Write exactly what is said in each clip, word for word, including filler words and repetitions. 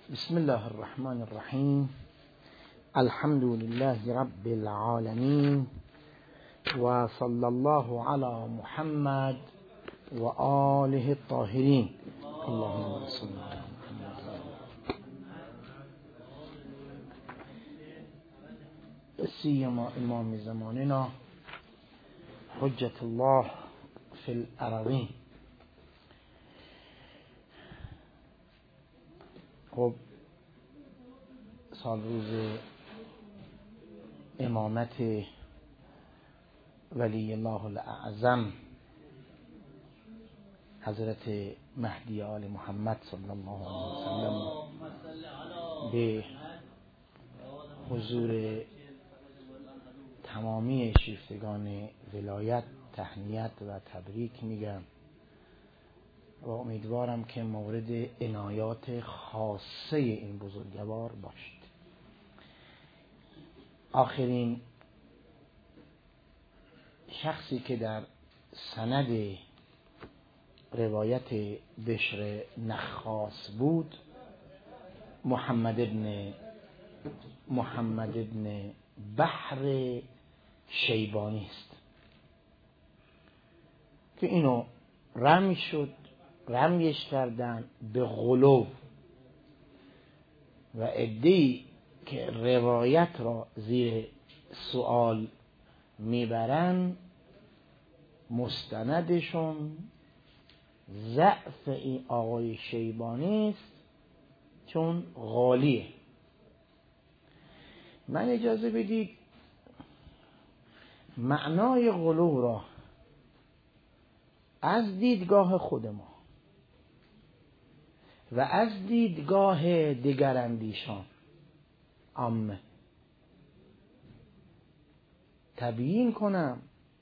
بسم الله الرحمن الرحیم. الحمد لله رب العالمین و صلی الله علی محمد و آله الطاهرین. اللهم صل علی محمد. سیما امام زماننا حجت الله فی الارضین. خب سال روز امامت ولی الله الاعظم حضرت مهدی آل محمد صلی الله علیه وسلم به حضور تمامی شیفتگان ولایت تهنیت و تبریک میگم و امیدوارم که مورد عنایات خاصه این بزرگوار باشید. آخرین شخصی که در سند روایت بشر نخاس بود محمد ابن محمد ابن بحر شیبانی است که اینو رمی شد رمیش کردن به غلو و عده‌ای که روایت را زیر سوال میبرن مستندشون ضعف این آقای شیبانی است چون غالیه. من اجازه بدید معنای غلو را از دیدگاه خود ما و از دیدگاه دگراندیشان عامه تبیین کنم،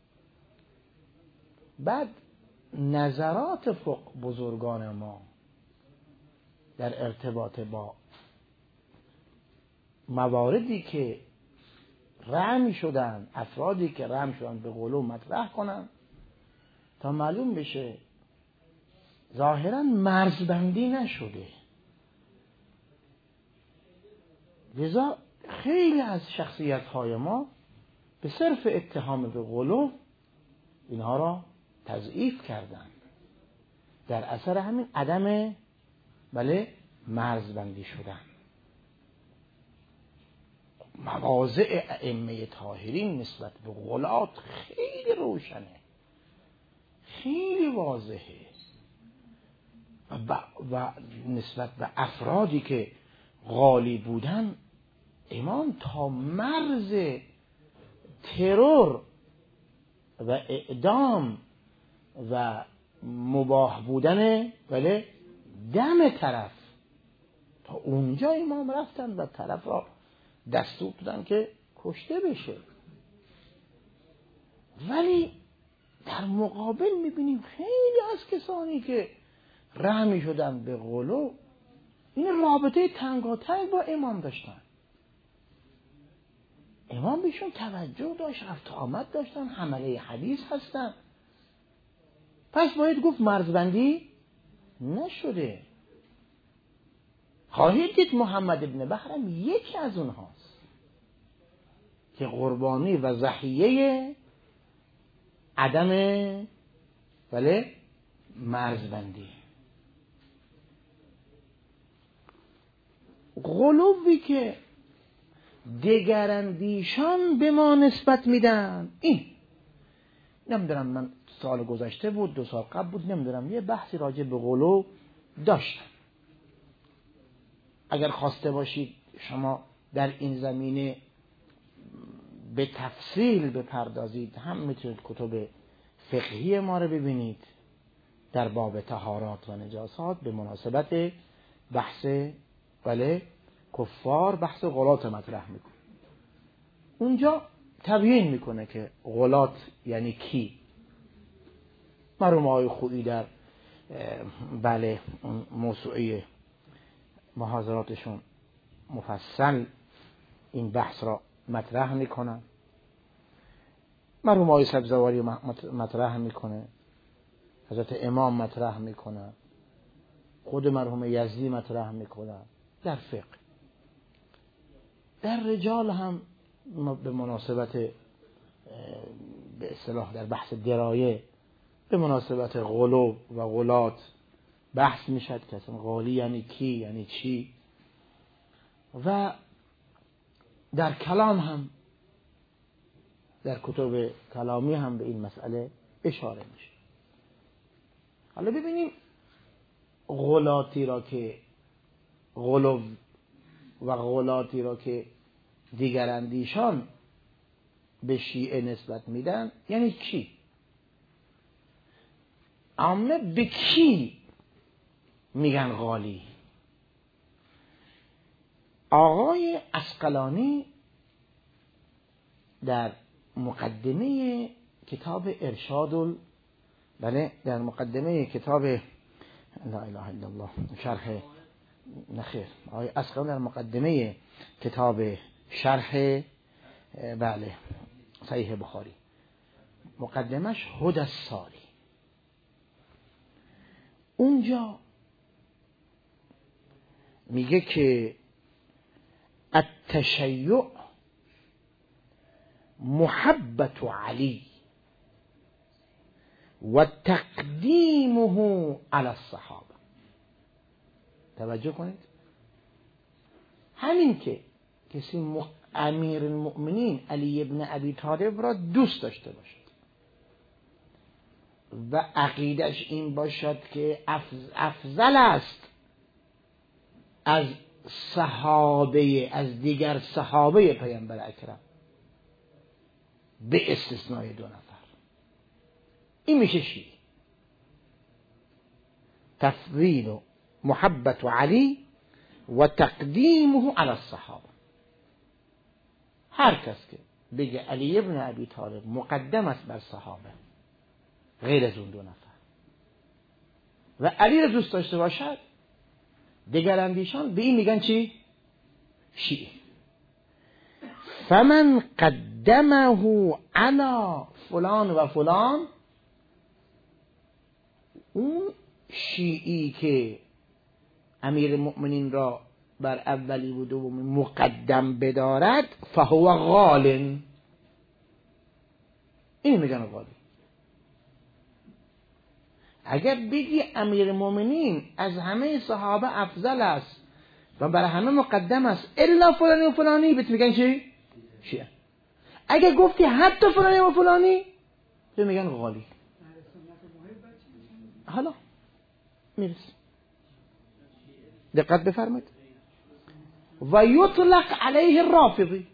بعد نظرات فقه بزرگان ما در ارتباط با مواردی که رحم شدن افرادی که رحم شدن به غلو مطرح کنن تا معلوم بشه ظاهرا مرزبندی نشده. لذا خیلی از شخصیت های ما به صرف اتهام به غلو اینها را تضعیف کردن در اثر همین عدم بله مرزبندی شدن. مواضع ائمه طاهرین نسبت به غلات خیلی روشنه، خیلی واضحه و, و نسبت به افرادی که غالی بودن امام تا مرز ترور و اعدام و مباح بودن ولی دم طرف تا اونجا امام رفتن و طرف را دستور دادن که کشته بشه. ولی در مقابل میبینیم خیلی از کسانی که رحمی شدن به غلو این رابطه تنگاتنگ با امام داشتن. امام بهشون توجه داشت، رفت آمد داشتن، حمله حدیث هستن. پس باید گفت مرزبندی نشده. خواهید دید محمد ابن بحرم یکی از اونهاست که قربانی و ضحیه عدم بله مرزبندی. غلوی که دگراندیشان به ما نسبت میدن، این نمیدونم من سال گذشته بود دو سال قبل بود نمیدونم یه بحثی راجع به غلو داشتم. اگر خواسته باشید شما در این زمینه به تفصیل بپردازید هم میتونید کتب فقهی ما رو ببینید در باب طهارات و نجاسات به مناسبت بحث بله کفار بحث غلات مطرح میکنه. اونجا تبیین میکنه که غلات یعنی کی. مرحوم آقای خویی در بله موسوعه محاضراتشون مفصل این بحث را مطرح میکنن. مرحوم آقای سبزواری مطرح میکنه، حضرت امام مطرح میکنن، خود مرحوم یزدی مطرح میکنن، در فقه. در رجال هم به مناسبت به اصطلاح در بحث درایه به مناسبت غلو و غلات بحث میشد که اصلا غالی یعنی کی، یعنی چی. و در کلام هم، در کتب کلامی هم به این مسئله اشاره میشه. حالا ببینیم غلاتی را که غلو و غلاتی را که دیگر اندیشان به شیعه نسبت میدن یعنی کی؟ عامه به کی میگن غالی؟ آقای عسقلانی در مقدمه کتاب ارشاد ال... بله در مقدمه کتاب لا اله الا الله شرح نخیر آقای عسقلانی در مقدمه کتاب شرح بله صحیح بخاری، مقدمش هدی الساری، اونجا میگه که التشیع محبت علی و تقدیمه علی الصحابه. توجه کنید، همین که کسی م... امیر المؤمنین علی ابن ابی طالب را دوست داشته باشد و عقیدش این باشد که افضل است از صحابه، از دیگر صحابه پیامبر اکرم به استثنای دو نفر، این میشه شیعه. تفضیل محبت علی و تقدیمه علی الصحابه. هر کس که بگه علی ابن ابی طالب مقدم است بر صحابه غیر از اون دو نفر و علی را دوست داشته باشد، دیگر اندیشان به این میگن چی؟ شیعه. فمن قدمه علی فلان و فلان، اون شیعی که امیر المؤمنین را بر اولی و دومی مقدم بدارد فهو غال، این میگن غالی. اگر بگی امیر المؤمنین از همه صحابه افضل است و برای همه مقدم است الا فلانی و فلانی، بهت میگن چی؟ شیعه. اگر گفتی حتی فلانی و فلانی، به میگن غالی. حالا میرس دقت بفرمایید. و یطلق علیه الرافضی،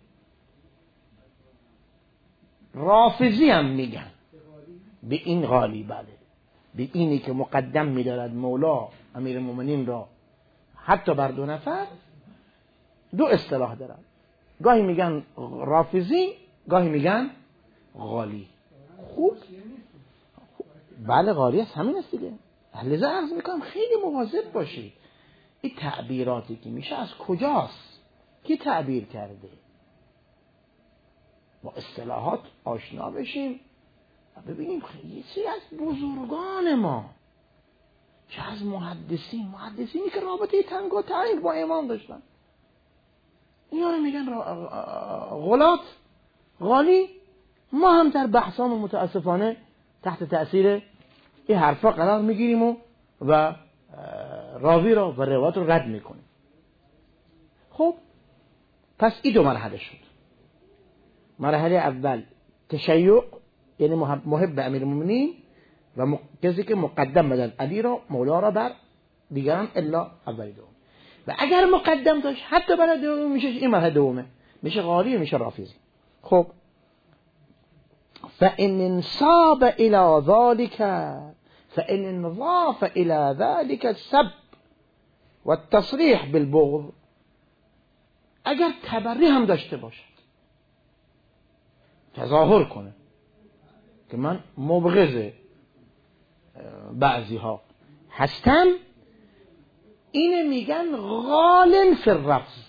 رافضی هم میگن به این غالی. بله، به اینی که مقدم میدارد مولا امیر المؤمنین را حتی بر دو نفر، دو اصطلاح دارن، گاهی میگن رافضی، گاهی میگن غالی. خوب، بله غالی است، همین است دیگه. لذا عرض میکنم خیلی مواظب باشید. این تعبیراتی که میشه از کجاست؟ کی تعبیر کرده؟ با اصطلاحات آشنا بشیم و ببینیم یه سری از بزرگان ما، چه از محدثین، محدثینی که رابطه تنگ و تنگ با امام داشتن، اینا رو میگن غلات، غالی. ما هم در بحثامون متاسفانه تحت تأثیر این حرفا قرار میگیریم و, و راوی را و روایت رو رد میکنیم. خب پس این دو مرحله شد. مرحله اول تشیع، یعنی محب امیر المؤمنین و کسی که مقدم بدن علی را مولا را بر دیگران الا اولی دوم. و اگر مقدم داشت حتی برای دوم، میشه این مرحله دومه، میشه غالی، میشه رافضی. خب فإن انصاب إلى ذلك فإن انضاف إلى ذلك السب والتصريح بالبغض، اگر تبری هم داشته باشد، تظاهر کنه که من مبغض بعضی ها هستم، اینه میگن غال فی الرفض،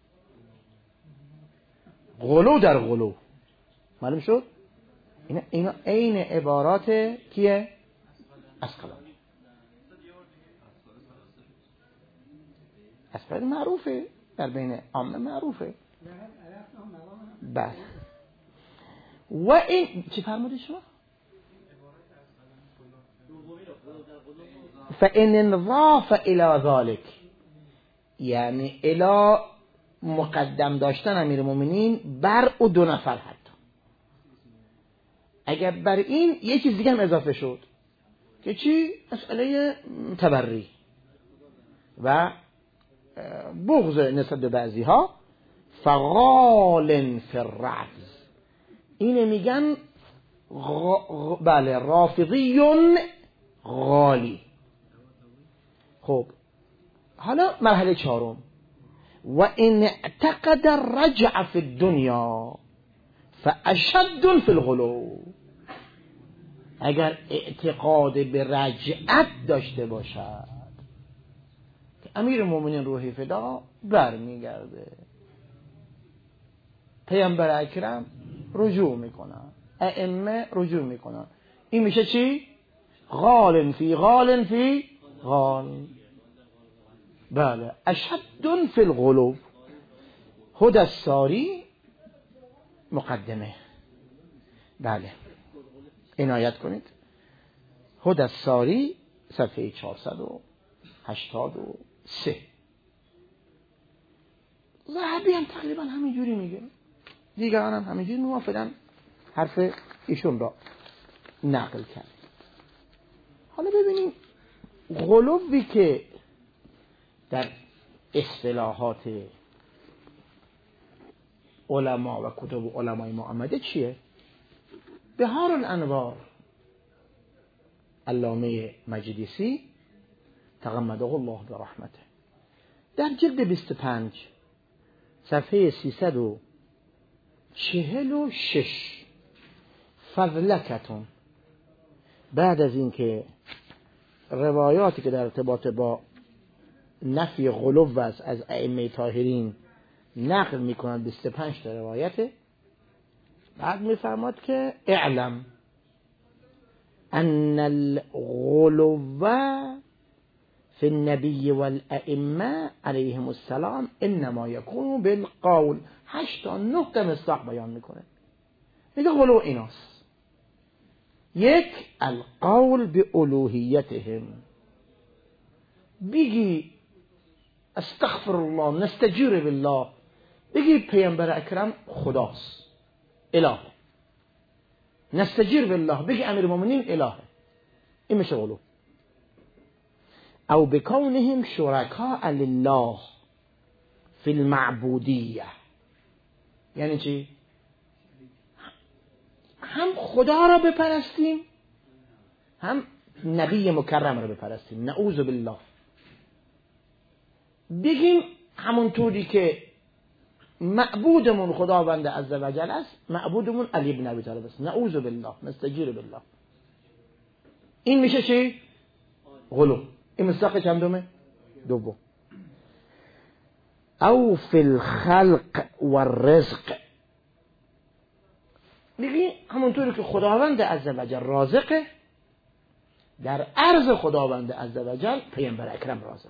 غلو در غلو. معلوم شد؟ اینا اینا عین عبارات کیه؟ عسقلانی. اسفل معروفه، در بین عامه معروفه. بله. و این چی فرمودید شما؟ فإن انضاف إلى ذلك، یعنی الی مقدم داشتن امیر المؤمنین بر او دو نفر، حتی اگر بر این یه چیز دیگه هم اضافه شد که چی؟ مسئله تبری و بغض نسبت به بعضی ها. فغال فی الرعز، اینه میگن غ... بله رافضیون غالی. خب حالا مرحله چهارم، و این اعتقد الرجع فی الدنیا فاشد فی الغلو، اگر اعتقاد به رجعت داشته باشد که امیر المؤمنین روحی فدا برمیگرده، پیامبر اکرم رجوع میکنن، ائمه رجوع میکنن، این میشه چی؟ غال فی غال فی غال. بله. اشد فی الغلو. هدی الساری مقدمه. بله عنایت کنید. هدی الساری صفحه چهارصد و هشتاد و سه. ذهبی هم تقریبا همینجوری میگه، دیگران هم همینجوری موافقن حرف ایشون را نقل کرد. حالا ببینیم غلوی که در اصطلاحات علما و کتب علمای ما آمده چیه؟ بهار الانوار علامه مجلسی تغمده الله برحمته در جلد بیست و پنج صفحه سیصد و چهل و شش فضلکتون، بعد از این که روایاتی که در ارتباط با نفی غلو از از ائمه طاهرین نقل میکنند بیست و پنج تا روایته، بعد میفرماد که اعلم ان الغلو فی النبی والائمه علیهم السلام انما یکون بالقول. هشت تا نه تا مصداق بیان میکنه، میگه غلو ایناست. یک، القول بألوهیتهم، بگی استغفر الله نستجیر بالله، بگی پیامبر اکرم خداست، اله، نستجیر بالله بگی امیر المؤمنین اله، این میشه غلو. او بکونهم شرکاء لله فی المعبودیه، یعنی چی؟ هم خدا را بپرستیم هم نبی مکرم را بپرستیم، نعوذ بالله. بگیم همونطوری که معبودمون خداوند عزوجل است، معبودمون علی بن ابی طالب است، نعوذ بالله نستجیر بالله. این میشه چی؟ غلو. این مصداق چندمه؟ دوم. او فی الخلق والرزق، بگی همونطوری که خداوند عزوجل رازقه، در عرض خداوند عزوجل پیامبر اکرم رازق،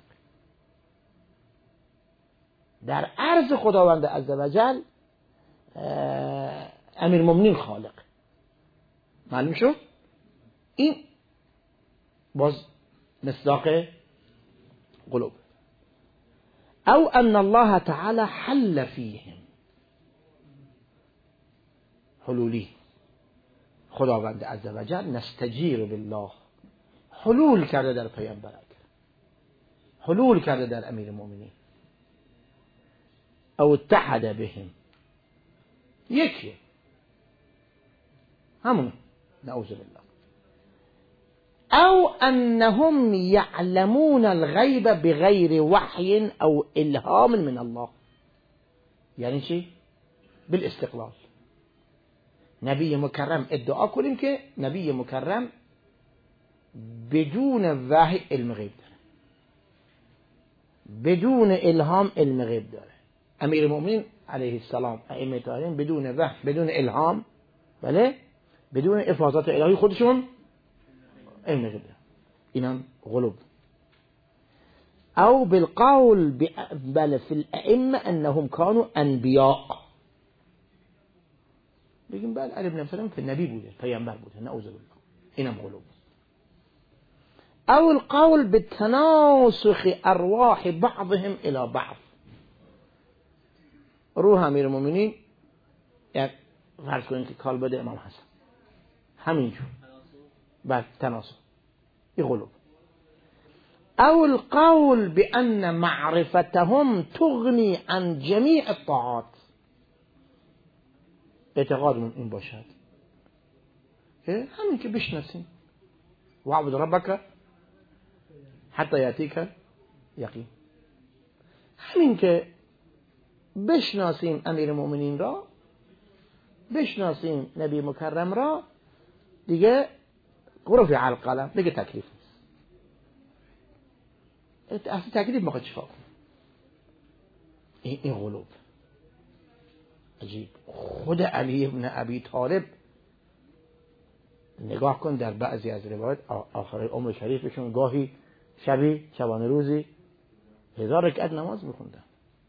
در عرض خداوند عزوجل امیر المؤمنین خالق. معلوم شد؟ این باز مصداق قلوب. او ان الله تعالی حل فیهم، حلولی، خداوند عزوجل نستجیر بالله حلول کرده در پیامبر اکرم، حلول کرده در امیر المؤمنین. او اتحد بهم، یکی همون، نعوذ بالله. او انهم يعلمون الغیب بغیر وحی او الهام من الله، یعنی چی؟ بالاستقلال. نبی مکرم ادعا کنیم که نبی مکرم بدون وحی علم غیب داره، بدون الهام علم غیب داره. امیر المؤمنین علیه السلام ائمه طاهرین بدون وحی، بدون الهام، بله، بدون افاضات الهی خودشون علم غیب داره. اینم غلوب. او بالقول بل في الائمه انهم كانوا انبیاء، بگیم بله علی بن ابی طالب که نبی بوده، پیامبر بوده، نعوذ بالله، اینم غلو. او القول بالتناسخ ارواح بعضهم الى بعض، روح امیرالمومنین یک فرض کنید که کالبد امام حسن همینجور بعد تناسخ، این غلو. او القول بان معرفتهم تغنی عن جمیع الطاعات، اعتقادمون این باشد که همین که بشناسیم وعبد ربک حتی یاتیک یقین، همین که بشناسیم امیر المؤمنین را، بشناسیم نبی مکرم را، دیگه رفع القلم، دیگه تکلیف نیست. اصلا تکلیف میخواد چیکار کنه؟ این این غلو عجیب. خود علی بن ابی طالب نگاه کن در بعضی از روایات آخر عمر شریفشون گاهی شبی شبانه روزی هزار رکعت نماز میخوندن.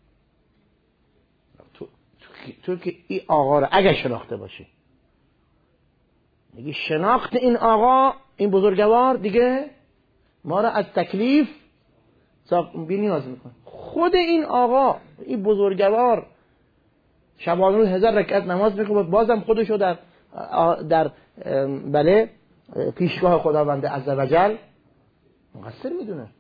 تو تو که این آقا رو اگه شناخته باشی، میگی شناخت این آقا، این بزرگوار دیگه ما را از تکلیف بی نیاز میکنه. خود این آقا، این بزرگوار شبانه روز هزار رکعت نماز میخونه، بازم خودشو در در بله پیشگاه خداوند عزوجل مقصر میدونه.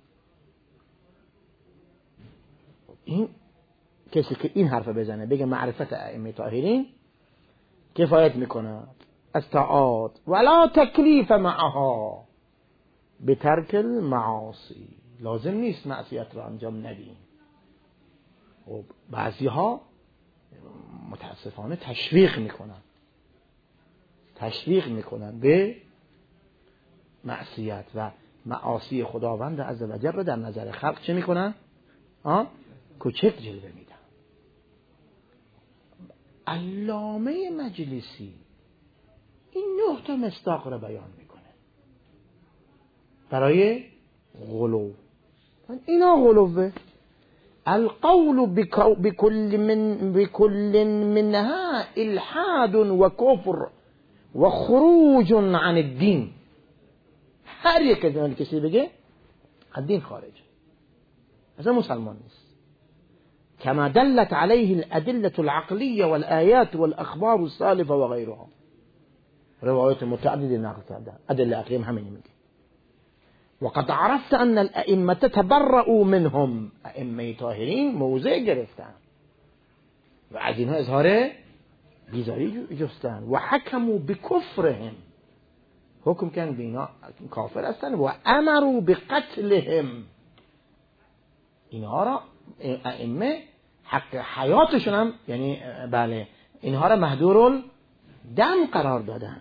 این کسی که این حرف بزنه بگه معرفت ائمه طاهرین کفایت میکنه از طاعات ولا تکلیف معها بترک المعاصی، لازم نیست معصیت رو انجام ندیم. و بعضی ها متاسفانه تشویق میکنن تشویق میکنن به معصیت و معاصی خداوند عزوجل رو در نظر خلق چه میکنن؟ آه؟ کوچک جلوه میدن. علامه مجلسی این نه تا مصداق رو بیان میکنه برای غلو. اینا غلوه. القول بكل من بكل منها الحاد وكفر وخروج عن الدين. هر یک از این کسی بگه از دین خارج، اصلا مسلمان نیست. كما دلت عليه الأدلة العقلية والآيات والأخبار السالفة وغيرها. روايات متعددة نقل كذا أدلة عقلية همين میگه. وقد عرفت أن الأئمة تبرؤوا منهم، أئمة طاهرين موضع گرفتن و از اینها اظهار بیزاری جستن و حکموا بکفرهم، حکم کردن بینا کافر هستن و امروا بقتلهم. اینها را ائمه حق حیاتشون هم یعنی بله اینها را مهدور دم قرار دادن.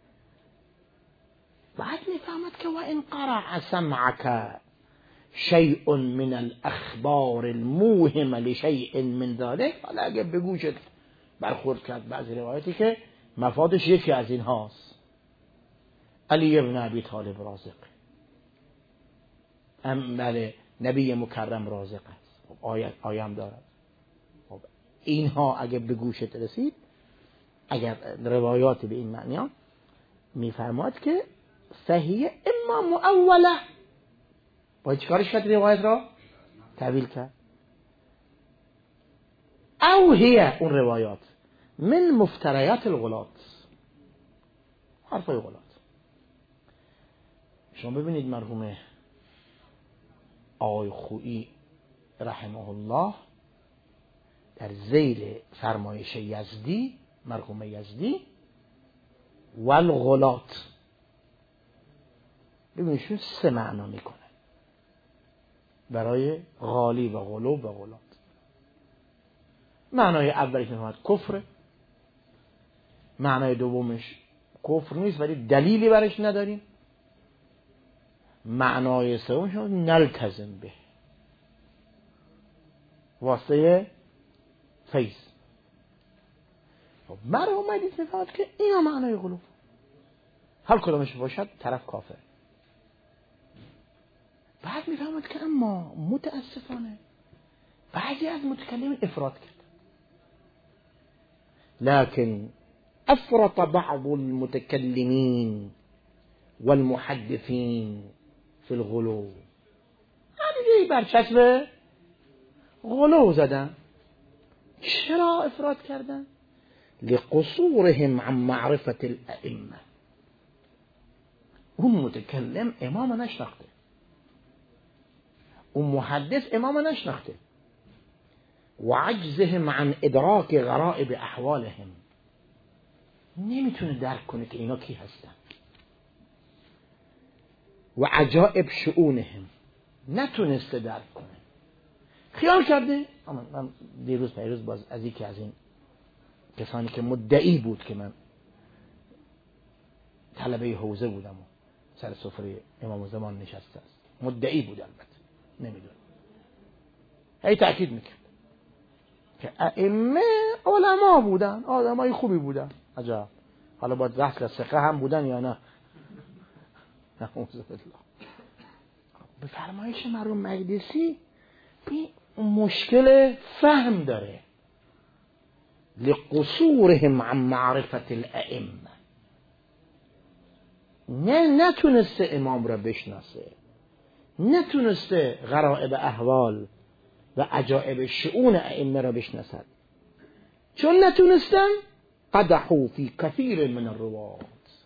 بعد میفهمد که و ان قرع سمعك شیء من الاخبار الموهم لشیء من ذلك، حالا اگه به گوشت برخورد کرد بعضی روایتی که مفادش یکی از این هاست، علی بن ابی طالب رازق، ام بله نبی مکرم رازق است، خب آیت آیم دارد. خب اینها اگه به گوشت رسید، اگر روایات به این معنی ها میفرماد که صحیح اما مؤوله، باید چکارش کرد؟ روایت را تعویل کرد. او هی اون روایات من مفتریات الغلات، حرفای غلات. شما ببینید مرحوم آقای خویی رحمه الله در ذیل فرمایش یزدی، مرحوم یزدی والغلات، ببینید سه معنا میکنه برای غالی و غلو و غلات. معنای اولیش میفهمد کفر، معنای دومش کفر نیست ولی دلیلی برش نداریم، معنای سومش نلتزم به واسطه فیض. خب مرحوم حدیث میفهمد که اینا معنای غلو، هر کدامش باشد طرف کافر. بعد میفهمد که اما متاسفانه بعضی از متکلمین افراط کرد. لكن افرط بعض المتكلمين والمحدثين في الغلو. همینجوری برچسب غلو زدن. چرا افراط کردن؟ لقصورهم عن معرفة الائمه. اون متکلم امام نشناخته، اون محدث امام نشناخته، و عجزهم عن ادراک غرائب احوالهم. نمیتونه درک کنه که اینا کی هستن. و عجائب شؤونهم، نتونسته درک کنه. خیال کرده. من دیروز پیروز باز از یکی از این کسانی که مدعی بود که من طلبه حوزه بودم و سر سفره امام زمان نشسته است، مدعی بود، البته نمیدونم، هی تأکید میکرد که ائمه علما بودن، آدمای خوبی بودن. عجب. حالا باید بحث که ثقه هم بودن یا نه. نعوذ بالله. به فرمایش مرحوم مقدسی این مشکل فهم داره. لقصورهم عن معرفة الائمه. نه نتونسته امام را بشناسه، نتونسته غرائب احوال و عجائب شؤون ائمه را بشناسد. چون نتونستن قدحوا فی کثیر من الروات.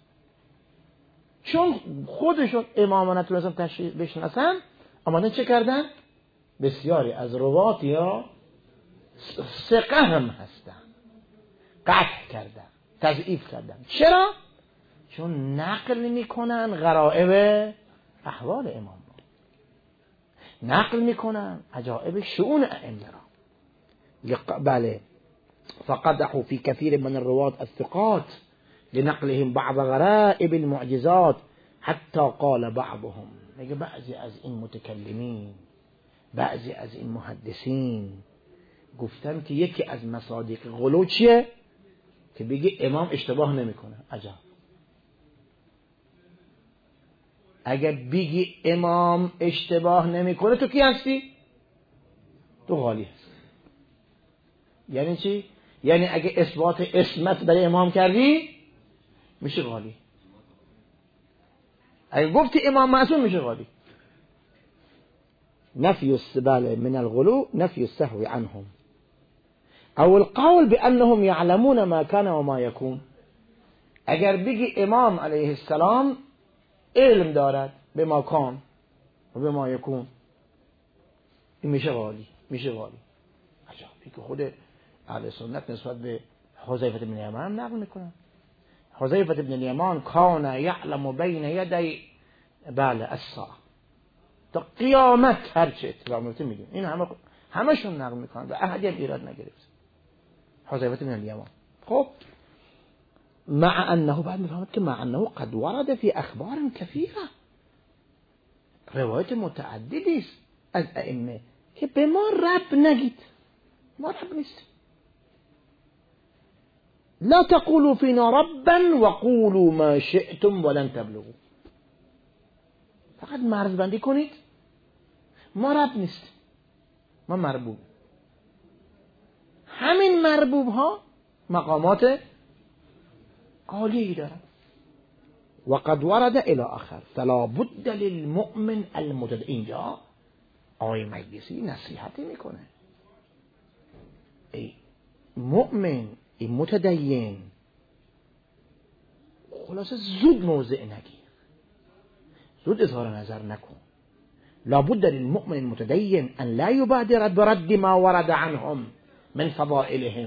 چون خودشون امام نتونستن تشریح بشناسن، اما نه چه کردن؟ بسیاری از روات یا ثقه هم هستن قطع کردن، تضعیف کردن. چرا؟ چون نقل میکنن غرائب احوال امام را، نقل میکنن عجائب شؤون ائمه را. بله. فقدحوا في كثير من الرواة الثقات لنقلهم بعض غرائب المعجزات حتى قال بعضهم. میگه بعضی از این متکلمین، بعضی از این محدثین گفتن که یکی از مصادیق غلو چیه؟ که بگی امام اشتباه نمیکنه. عجب. اگر بگی امام اشتباه نمیکنه تو کی هستی؟ تو غالی هستی. یعنی چی؟ یعنی اگه اثبات اسمت برای امام کردی میشه غالی. اگه گفتی امام معصوم میشه غالی. نفی السبال من الغلو نفی السهو عنهم او القول بانهم يعلمون ما كان وما يكون. اگر بگی امام علیه السلام علم دارد به ما کان و به ما یکون، این میشه غالی، میشه غالی. عجب. که خود اهل سنت نسبت به حذیفه بن یمان نقل میکنن. حذیفه بن یمان کان یعلم بین یدی بله الساعه، تا قیامت هر چه اطلاع میگه میگه. این همه همشون نقل میکنن و احدی هم ایراد نگرفت. حذیفه بن یمان. خب مع انه بعد میفهمد که مع انه قد ورد فی اخبار کثیره، روایت متعددی است از ائمه که به ما رب نگید، ما رب نیست. لا تقولوا فينا ربا وقولوا ما شئتم ولن تبلغوا. فقط مرز بندی کنید ما رب نیست، ما مربوب. همین مربوب ها مقامات عالی دارن. وقد ورد الى آخر فلا بد للمؤمن المتدین. اینجا آقای مقدسی نصیحتی میکنه. ای مؤمن، ای متدین، خلاصه زود موضع نگیر، زود اظهار نظر نکن. لابد للمؤمن المتدین ان لا يبادر برد ما ورد عنهم من فضائلهم.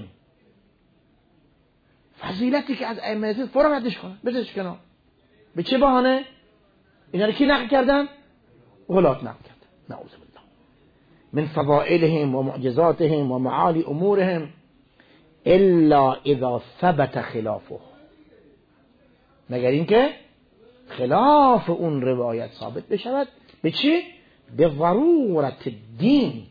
فضیلتی که از ائمه رسید فورا ردش کنه، بذارش کنار. به چه بهانه؟ اینا رو کی نقل کردن؟ غلات نقل کردن. نعوذ بالله. من فضائلهم و معجزاتهم و معالی امورهم الا اذا ثبت خلافه. مگر اینکه خلاف اون روایت ثابت بشود. به چی؟ به ضرورت الدین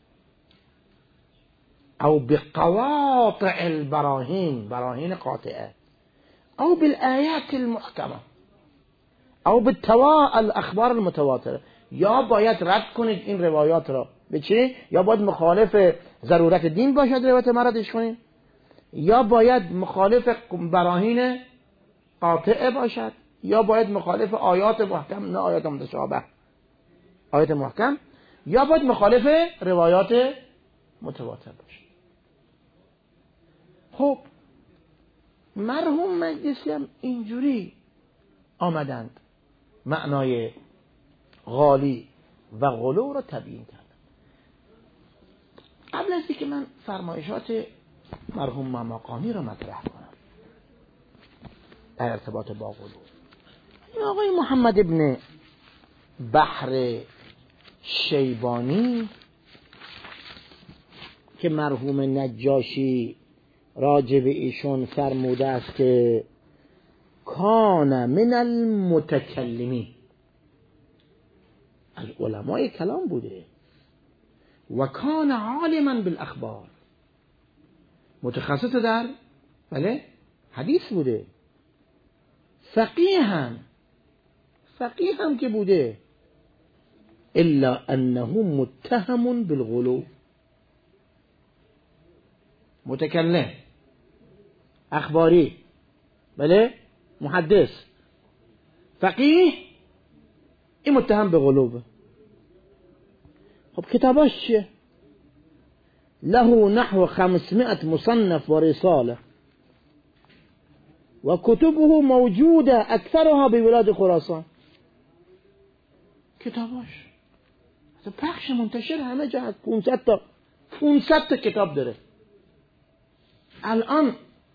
او بقواطع البراهین، براهین قاطعه، او بالآیات المحکمه، او بالتوا الاخبار المتواتره. یا باید رد کنید این روایات را. به چه؟ یا باید مخالف ضرورت دین باشد روایت ما ردش کنید، یا باید مخالف براهین قاطعه باشد، یا باید مخالف آیات محکم، نه آیات متشابه، آیات محکم، یا باید مخالف روایات متواتر باشد. خب مرحوم مجلسی هم اینجوری آمدند معنای غالی و غلو را تبیین کردند. قبل از اینکه من فرمایشات مرحوم ماماقانی را مطرح کنم در ارتباط با غلو، این آقای محمد ابن بحر شیبانی که مرحوم نجاشی راجب ایشون فرموده است که کان من المتکلمین، از علمای کلام بوده، و کان عالما بالاخبار، متخصص در بله حدیث بوده، فقیه هم فقیه هم که بوده، الا انه متهم بالغلو. متکلم، اخباری، بله محدث، فقیه، این متهم به غلو. خب کتاباش چیه؟ له نحو خمسمائة مصنف و رساله و کتبه موجوده اکثرها ببلاد خراسان. کتاباش پخش منتشر همه جا، پانصد تا پانصد تا کتاب داره. الان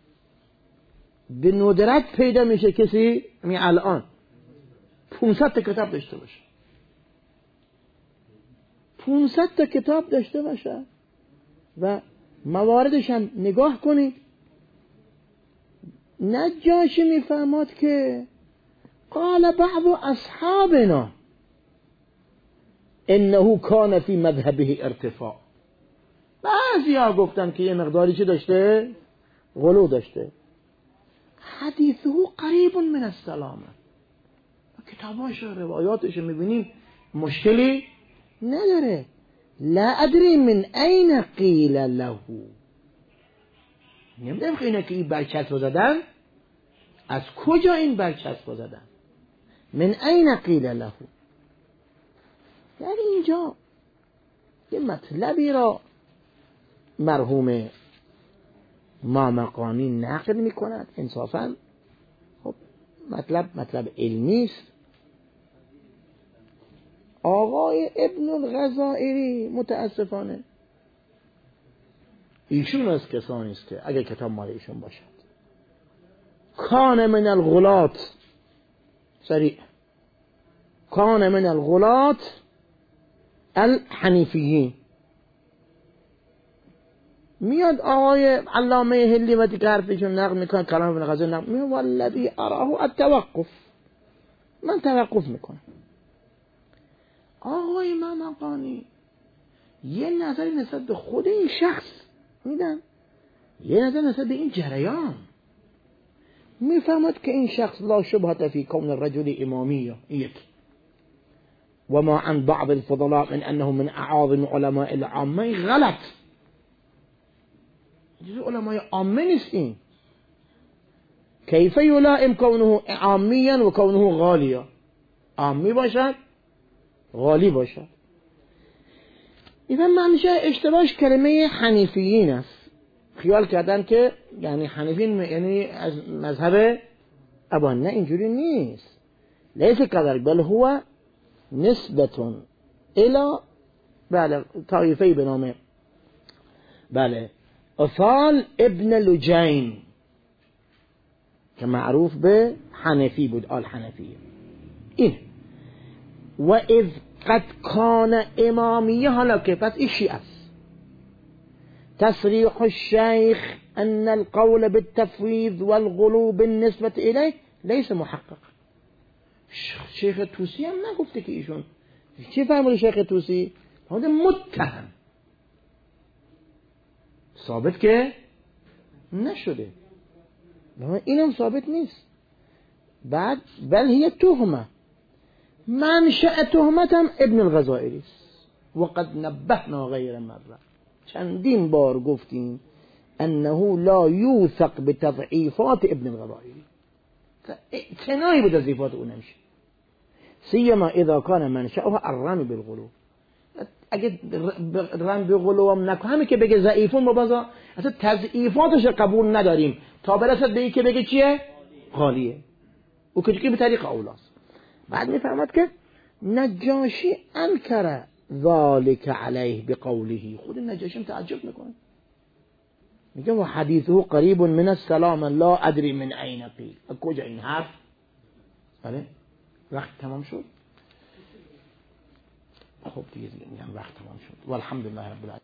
به ندرت پیدا میشه کسی می الان پانصد تا کتاب داشته باشه، پانصد تا کتاب داشته باشه و مواردش هم نگاه کنید. نجاشی میفهمد که قال بعض اصحابنا انه کان فی مذهبه ارتفاع. بعضی ها گفتن که یه مقداری چی داشته؟ غلو داشته. حدیثه قریب من السلامه. کتاباش و روایاتش میبینیم مشکلی نداره. لا ادری من این قیل له. نمیدونم که اینه که این برچسب رو زدن از کجا این برچسب رو زدن. من این قیل له، یعنی اینجا یه مطلبی را مرحوم مامقانی نقل می کند. انصافا خب مطلب مطلب علمی است. آقای ابن الغزائری متاسفانه ایشون از کسانی است که اگر کتاب مال ایشون باشد کان من الغلات، سریع، کان من الغلات الحنیفیین. میاد آقای علامه هلی و دیگه حرفشون نقل میکنه، کلام ابن غزالی نقل میکنه، والذی اراه التوقف، من توقف میکنم. آقای مامقانی یه نظری نسبت به خود این شخص میدن، یه نظر نسبت به این جریان. میفهمد که این شخص لا شبهة فی کون الرجل امامیه، یک، و ما عن بعض الفضلاء من انه من اعاظم علماء العامه غلط. جزء علماء عامه نیست این. کیف یلائم کونه عامیا و کونه غالیا، عامی باشد غالی باشد. این معنیش اشتباهش کلمه حنیفیین است. خیال کردن که یعنی حنیفین یعنی از مذهب ابا، نه اینجوری نیست. لیس کذلک، بل هو نسبة الى بله طایفه به نام بله اصال ابن لجین که معروف به حنفی بود، آل حنفی. این و اذ قد کان امامیه، حالا که پس ایشی است. تصریح الشیخ ان القول بالتفویض والغلو بالنسبة الیه لیس محقق. شیخ توسی هم نگفته که ایشون چی فرمود. شیخ توسی فرمود متهم، ثابت که نشده، اینم ثابت نیست. بعد بل هی تهمه منشأ تهمتم ابن الغزائری است. وقد نبهنا غیر مره، چندین بار گفتیم انه لا یوثق بتضعیفات ابن الغزائری، اعتنایی به تضعیفات اون نمیشه، سیما اذا کان منشأها الرمی بالغلو. اگه رمی بالغلو هم نکنه، همین که بگه ضعیفون مبازا، اصلا تضعیفاتش قبول نداریم تا برسد به این که بگه چیه؟ غالیه. او که به طریق اولاست. بعد میفهمد که نجاشی انکر ذالک علیه بقوله، خود نجاشی تعجب میکنه، میگه و حدیثه قریب من السلام لا ادری من عین قیل. کجا این حرف؟ بله وقت تمام شد. خب دیگه میگم وقت تمام شد. والحمدلله رب العالمین.